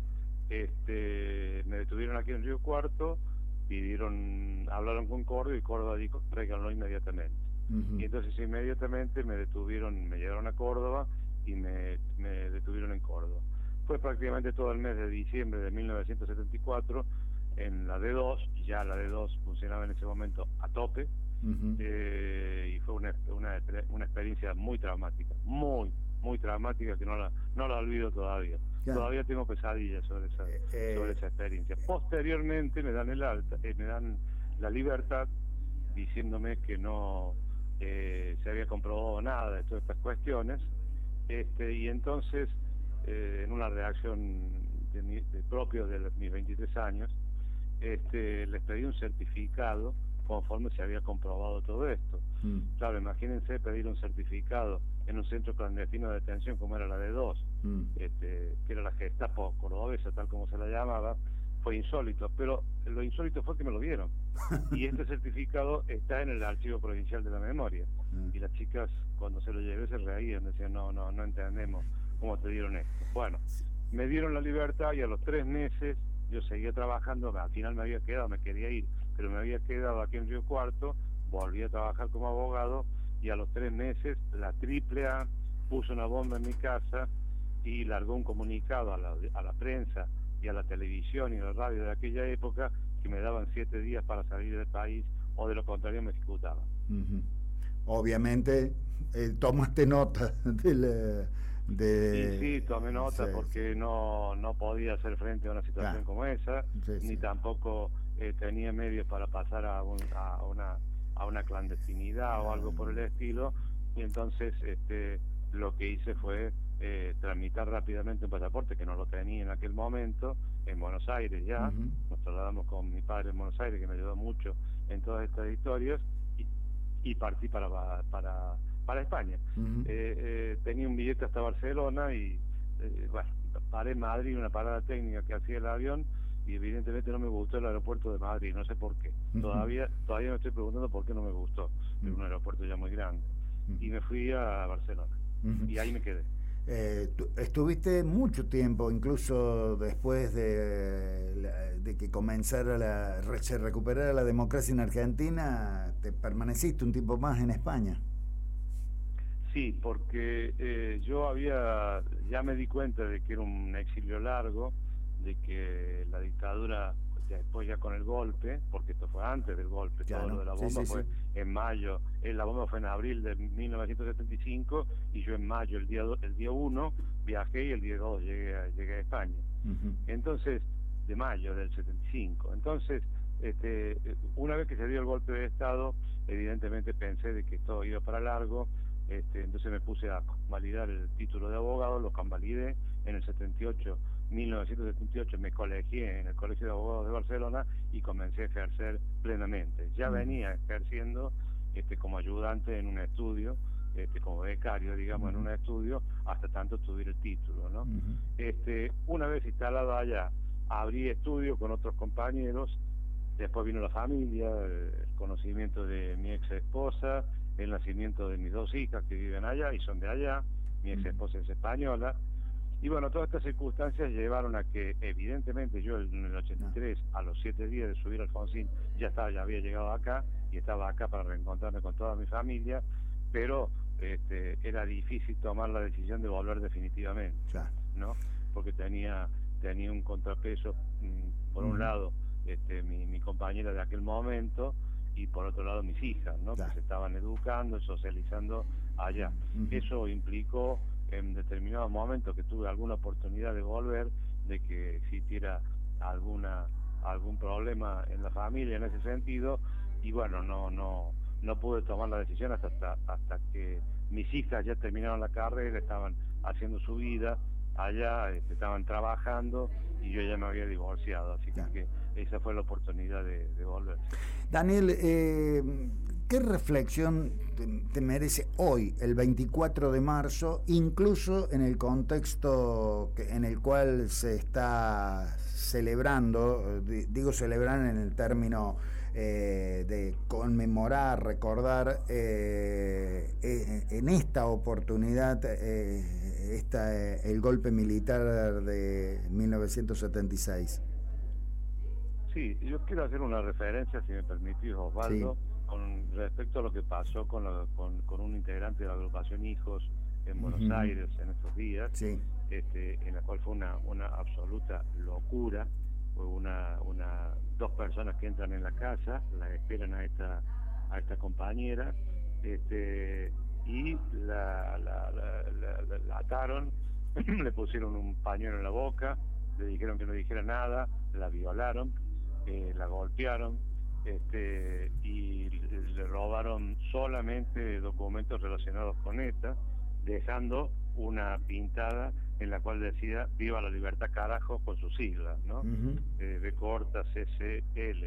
este, me detuvieron aquí en Río Cuarto, pidieron, hablaron con Córdoba y Córdoba dijo, tráiganlo inmediatamente. Uh-huh. Y entonces inmediatamente me detuvieron, me llevaron a Córdoba y me, me detuvieron en Córdoba. Fue prácticamente todo el mes de diciembre de mil novecientos setenta y cuatro en la D dos, y ya la D dos funcionaba en ese momento a tope, uh-huh. eh, y fue una, una, una experiencia muy traumática, muy, muy traumática que no la, no la olvido todavía. Claro. Todavía tengo pesadillas sobre esa, eh, sobre esa experiencia. Posteriormente me dan el alta, eh, me dan la libertad diciéndome que no eh, se había comprobado nada de todas estas cuestiones, este, y entonces eh, en una reacción de mi, de propio de mis veintitrés años, este, les pedí un certificado conforme se había comprobado todo esto. Mm. Claro, imagínense pedir un certificado en un centro clandestino de detención como era la D dos, mm. este, que era la Gestapo cordobesa, tal como se la llamaba. Fue insólito, pero lo insólito fue que me lo dieron. Y este certificado está en el Archivo Provincial de la Memoria. Y las chicas, cuando se lo llevé, se reían, decían, no, no, no entendemos cómo te dieron esto. Bueno, me dieron la libertad y a los tres meses yo seguía trabajando, al final me había quedado, me quería ir, pero me había quedado aquí en Río Cuarto, volví a trabajar como abogado y a los tres meses la Triple A puso una bomba en mi casa y largó un comunicado a la, a la prensa y a la televisión y a la radio de aquella época que me daban siete días para salir del país o de lo contrario me ejecutaban. Uh-huh. Obviamente eh, tomaste nota de la... De... Sí, sí, tomé nota sí, porque sí. No, no podía hacer frente a una situación ah. como esa, sí, ni sí. tampoco eh, tenía medios para pasar a, un, a, una, a una clandestinidad ah. o algo por el estilo, y entonces este, lo que hice fue Eh, tramitar rápidamente un pasaporte que no lo tenía en aquel momento en Buenos Aires ya, uh-huh. nos trasladamos con mi padre en Buenos Aires que me ayudó mucho en todas estas historias y, y partí para, para, para España. Uh-huh. eh, eh, tenía un billete hasta Barcelona y eh, bueno, paré en Madrid, una parada técnica que hacía el avión, y evidentemente no me gustó el aeropuerto de Madrid, no sé por qué. Uh-huh. Todavía todavía me estoy preguntando por qué no me gustó. Uh-huh. Es un aeropuerto ya muy grande. Uh-huh. Y me fui a Barcelona. Uh-huh. Y ahí me quedé. Eh, estuviste mucho tiempo, incluso después de, de que comenzara la, se recuperara la democracia en Argentina, te permaneciste un tiempo más en España. Sí, porque eh, yo había, ya me di cuenta de que era un exilio largo, de que la dictadura, después ya con el golpe, porque esto fue antes del golpe, claro, todo lo de la bomba sí, sí, fue sí. en mayo, eh, la bomba fue en abril de mil novecientos setenta y cinco, y yo en mayo, el día el día uno, viajé, y el día dos llegué a, llegué a España. Uh-huh. Entonces, de mayo del setenta y cinco. Entonces, este, una vez que se dio el golpe de Estado, evidentemente pensé de que todo iba para largo. Este, entonces me puse a validar el título de abogado, lo convalidé en el setenta y ocho, mil novecientos setenta y ocho, me colegié en el Colegio de Abogados de Barcelona y comencé a ejercer plenamente. Ya uh-huh. venía ejerciendo este, como ayudante en un estudio, este, como becario, digamos, uh-huh. en un estudio, hasta tanto tuviera el título, ¿no? Uh-huh. Este, una vez instalado allá, abrí estudio con otros compañeros, después vino la familia, el conocimiento de mi ex esposa, el nacimiento de mis dos hijas que viven allá y son de allá, mi ex esposa es española, y bueno, todas estas circunstancias llevaron a que evidentemente yo en el ochenta y tres, a los siete días de subir a Alfonsín, ya estaba, ya había llegado acá, y estaba acá para reencontrarme con toda mi familia, pero este, era difícil tomar la decisión de volver definitivamente, claro. ¿no? Porque tenía, tenía un contrapeso, mmm, por uh-huh. un lado, este, mi, mi compañera de aquel momento, y por otro lado mis hijas, ¿no? Claro. Que se estaban educando, socializando allá. Uh-huh. Eso implicó en determinados momentos que tuve alguna oportunidad de volver, de que existiera alguna algún problema en la familia en ese sentido, y bueno, no no no pude tomar la decisión hasta hasta, hasta que mis hijas ya terminaron la carrera, estaban haciendo su vida allá, este, estaban trabajando, y yo ya me había divorciado, así claro. que esa fue la oportunidad de, de volver. Daniel, eh, ¿qué reflexión te, te merece hoy, el veinticuatro de marzo, incluso en el contexto que, en el cual se está celebrando, digo celebrar en el término eh, de conmemorar, recordar, eh, eh, en esta oportunidad eh, esta, eh, el golpe militar de mil novecientos setenta y seis? Sí, yo quiero hacer una referencia, si me permitís, Osvaldo, sí. con respecto a lo que pasó con, la, con, con un integrante de la agrupación Hijos en Buenos uh-huh. Aires en estos días, sí. este, en la cual fue una, una absoluta locura. Fue una, una, dos personas que entran en la casa, la esperan a esta, a esta compañera, este, y la, la, la, la, la, la ataron, le pusieron un pañuelo en la boca, le dijeron que no dijera nada, la violaron. Eh, la golpearon este, y le robaron solamente documentos relacionados con ETA, dejando una pintada en la cual decía "Viva la libertad carajo" con sus siglas, ¿no? Uh-huh. eh, B corta C C L.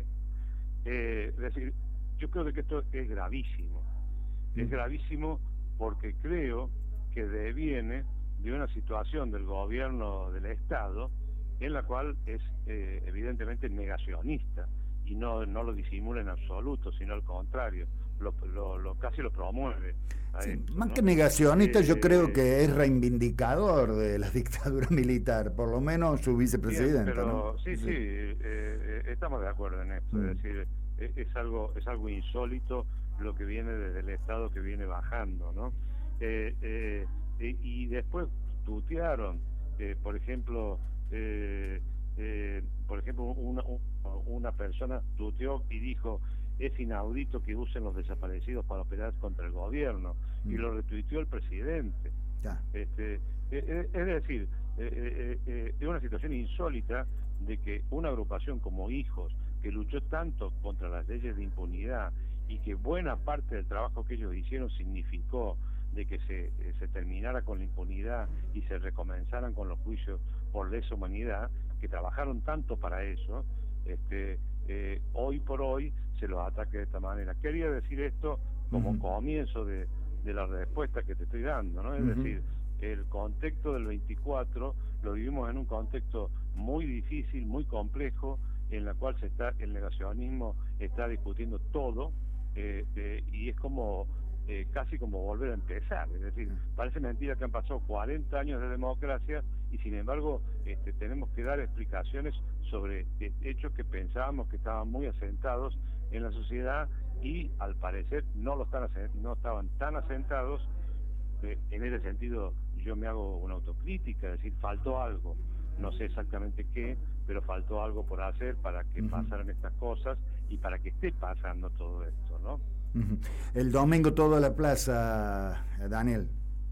Eh, es decir, yo creo que esto es gravísimo. Uh-huh. Es gravísimo porque creo que deviene de una situación del gobierno del Estado en la cual es eh, evidentemente negacionista, y no no lo disimula en absoluto, sino al contrario, lo, lo, lo casi lo promueve. Sí, esto, más ¿no? que negacionista, eh, yo creo eh, que es reivindicador de la dictadura militar, por lo menos su vicepresidenta, bien, pero, ¿no? Sí, sí, sí eh, eh, estamos de acuerdo en esto, mm. es decir, es, es algo es algo insólito lo que viene desde el Estado, que viene bajando, ¿no? Eh, eh, y, y después tutearon, eh, por ejemplo, Eh, eh, por ejemplo, una, una persona tuiteó y dijo: es inaudito que usen los desaparecidos para operar contra el gobierno, mm. y lo retuiteó el presidente. Ya. Este, eh, es decir, eh, eh, eh, es una situación insólita de que una agrupación como Hijos, que luchó tanto contra las leyes de impunidad, y que buena parte del trabajo que ellos hicieron significó de que se, eh, se terminara con la impunidad y se recomenzaran con los juicios por lesa humanidad, que trabajaron tanto para eso, este, eh, hoy por hoy se los ataque de esta manera. Quería decir esto como uh-huh. comienzo de, de la respuesta que te estoy dando, ¿no? Es uh-huh. decir, el contexto del veinticuatro lo vivimos en un contexto muy difícil, muy complejo, en la cual se está el negacionismo está discutiendo todo, eh, eh, y es como eh, casi como volver a empezar. Es decir, parece mentira que han pasado cuarenta años de democracia y sin embargo este, tenemos que dar explicaciones sobre eh, hechos que pensábamos que estaban muy asentados en la sociedad y al parecer no lo están no estaban tan asentados. Eh, en ese sentido yo me hago una autocrítica, es decir, faltó algo, no sé exactamente qué, pero faltó algo por hacer para que uh-huh. pasaran estas cosas y para que esté pasando todo esto, ¿no? Uh-huh. El domingo toda la plaza, Daniel.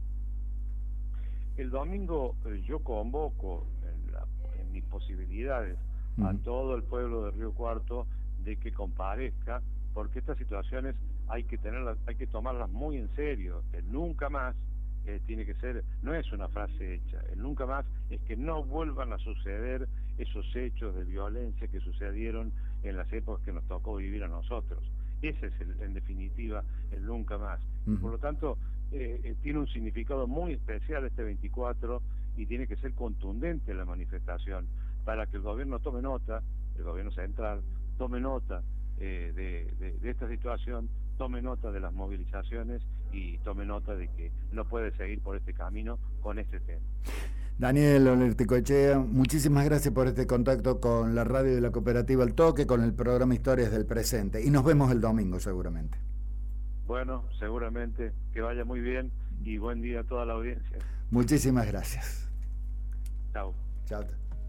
El domingo eh, yo convoco en, la, en mis posibilidades uh-huh. a todo el pueblo de Río Cuarto de que comparezca, porque estas situaciones hay que tenerlas, hay que tomarlas muy en serio. El nunca más eh, tiene que ser, no es una frase hecha, el nunca más es que no vuelvan a suceder esos hechos de violencia que sucedieron en las épocas que nos tocó vivir a nosotros. Ese es el, en definitiva el nunca más. Uh-huh. Por lo tanto, eh, eh, tiene un significado muy especial este veinticuatro y tiene que ser contundente la manifestación para que el gobierno tome nota, el gobierno central tome nota eh, de, de, de esta situación, tome nota de las movilizaciones y tome nota de que no puede seguir por este camino con este tema. Daniel Olerticoechea, muchísimas gracias por este contacto con la radio de la cooperativa El Toque, con el programa Historias del Presente, y nos vemos el domingo seguramente. Bueno, seguramente, que vaya muy bien y buen día a toda la audiencia. Muchísimas gracias. Chao. Chao.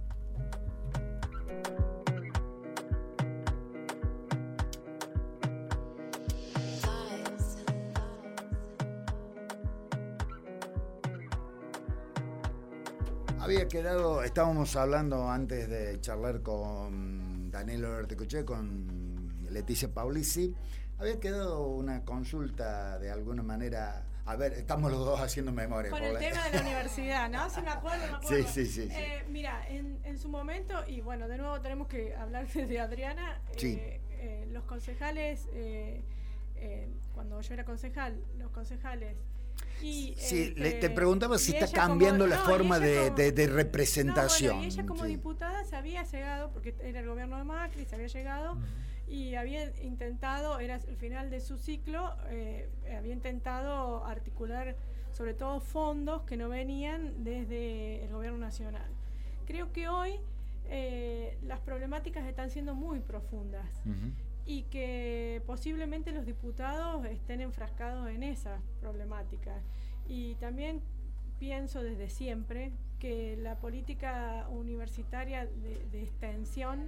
Había quedado, estábamos hablando antes de charlar con Daniel Olerticoechea, con Leticia Paulisi, había quedado una consulta de alguna manera, a ver, estamos los dos haciendo memoria. Con el tema de la universidad, ¿no? Si me acuerdo, me acuerdo. Sí, sí, sí. sí. Eh, mira, en, en su momento, y bueno, de nuevo tenemos que hablar de Adriana, sí. eh, eh, los concejales, eh, eh, cuando yo era concejal, los concejales... Y, sí, este, le, te preguntaba si está ella cambiando como, la no, forma de, como, de, de representación. No, bueno, y ella como sí. diputada se había llegado, porque era el gobierno de Macri, se había llegado uh-huh. y había intentado, era el final de su ciclo, eh, había intentado articular sobre todo fondos que no venían desde el gobierno nacional. Creo que hoy eh, las problemáticas están siendo muy profundas. Uh-huh. Y que posiblemente los diputados estén enfrascados en esas problemáticas. Y también pienso desde siempre que la política universitaria de, de extensión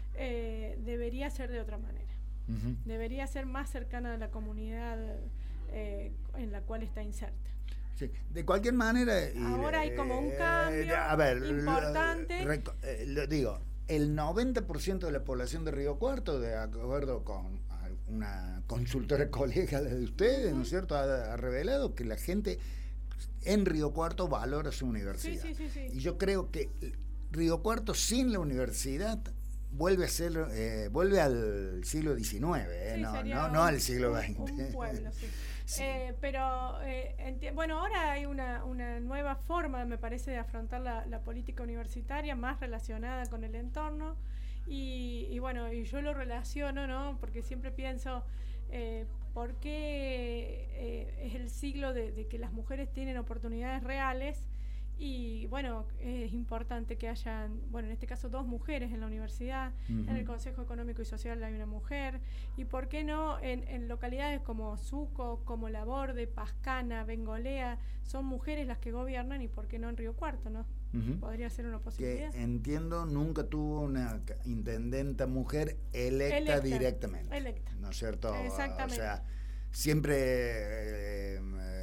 eh, debería ser de otra manera. Uh-huh. Debería ser más cercana a la comunidad eh, en la cual está inserta. Sí, de cualquier manera... Ahora y, hay como un cambio eh, a ver, importante. Lo, eh, lo digo... El noventa por ciento de la población de Río Cuarto, de acuerdo con una consultora colega de ustedes, ¿no es cierto?, ha, ha revelado que la gente en Río Cuarto valora su universidad. Sí, sí, sí, sí. Y yo creo que Río Cuarto sin la universidad vuelve a ser, eh, vuelve al siglo diecinueve, eh, sí, no, no, un, no al siglo veinte. Un pueblo, sí. Sí. Eh, pero eh, enti- bueno, ahora hay una, una nueva forma, me parece, de afrontar la, la política universitaria más relacionada con el entorno y, y bueno, y yo lo relaciono, ¿no? Porque siempre pienso eh, por qué eh, es el siglo de, de que las mujeres tienen oportunidades reales y bueno, es importante que hayan, bueno, en este caso dos mujeres en la universidad, uh-huh. en el Consejo Económico y Social hay una mujer, y por qué no en, en localidades como Suco, como Laborde, Pascana, Bengolea, son mujeres las que gobiernan y por qué no en Río Cuarto, ¿no? Uh-huh. Podría ser una posibilidad. Que entiendo, nunca tuvo una intendenta mujer electa, electa directamente. Electa. ¿No es cierto? Exactamente. O sea, siempre eh,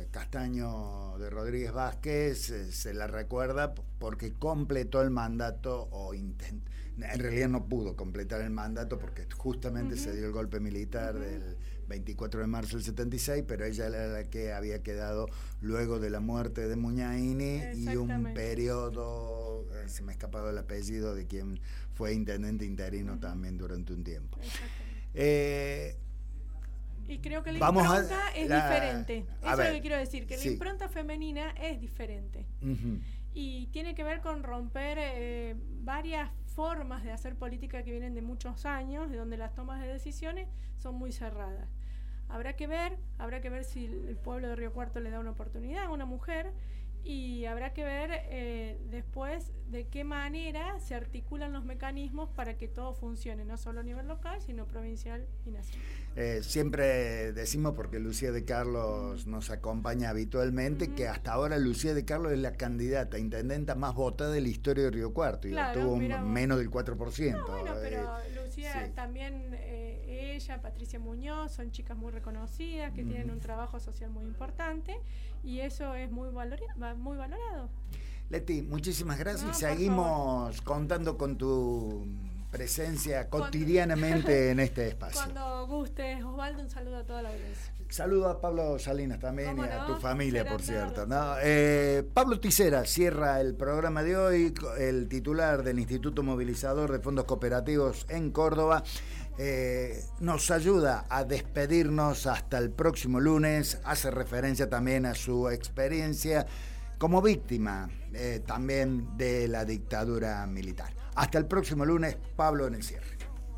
Castaño de Rodríguez Vázquez eh, se la recuerda porque completó el mandato o intentó, en realidad no pudo completar el mandato porque justamente uh-huh. se dio el golpe militar uh-huh. del veinticuatro de marzo del setenta y seis, pero ella era la que había quedado luego de la muerte de Muñaini y un periodo, eh, se me ha escapado el apellido de quien fue intendente interino uh-huh. también durante un tiempo. Eh, Y creo que la Vamos impronta a, es la, diferente. Eso ver, es lo que quiero decir, que sí. la impronta femenina es diferente. Uh-huh. Y tiene que ver con romper eh, varias formas de hacer política que vienen de muchos años, de donde las tomas de decisiones son muy cerradas. Habrá que ver, habrá que ver si el pueblo de Río Cuarto le da una oportunidad a una mujer, y habrá que ver eh, después de qué manera se articulan los mecanismos para que todo funcione, no solo a nivel local, sino provincial y nacional. Eh, siempre decimos, porque Lucía de Carlos nos acompaña habitualmente, uh-huh. que hasta ahora Lucía de Carlos es la candidata a intendenta más votada de la historia de Río Cuarto, y claro, obtuvo menos del cuatro por ciento. No, bueno, pero eh, Lucía sí. también, eh, ella, Patricia Muñoz, son chicas muy reconocidas, que uh-huh. tienen un trabajo social muy importante, y eso es muy, valor- muy valorado. Leti, muchísimas gracias. No, y seguimos contando con tu presencia cotidianamente cuando, en este espacio. Cuando gustes, Osvaldo, un saludo a toda la audiencia. Saludo a Pablo Salinas también y a no? tu familia, Será por cierto. tarde. ¿no? Eh, Pablo Ticera cierra el programa de hoy, el titular del Instituto Movilizador de Fondos Cooperativos en Córdoba. Eh, nos ayuda a despedirnos hasta el próximo lunes. Hace referencia también a su experiencia como víctima eh, también de la dictadura militar. Hasta el próximo lunes, Pablo en el cierre.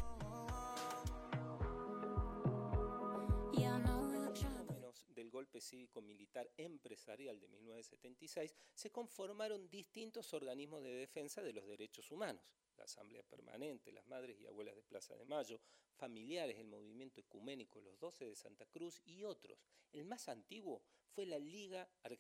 Del golpe cívico-militar empresarial de mil novecientos setenta y seis, se conformaron distintos organismos de defensa de los derechos humanos. La Asamblea Permanente, las Madres y Abuelas de Plaza de Mayo, familiares del Movimiento Ecuménico Los Doce de Santa Cruz y otros. El más antiguo fue la Liga Argentina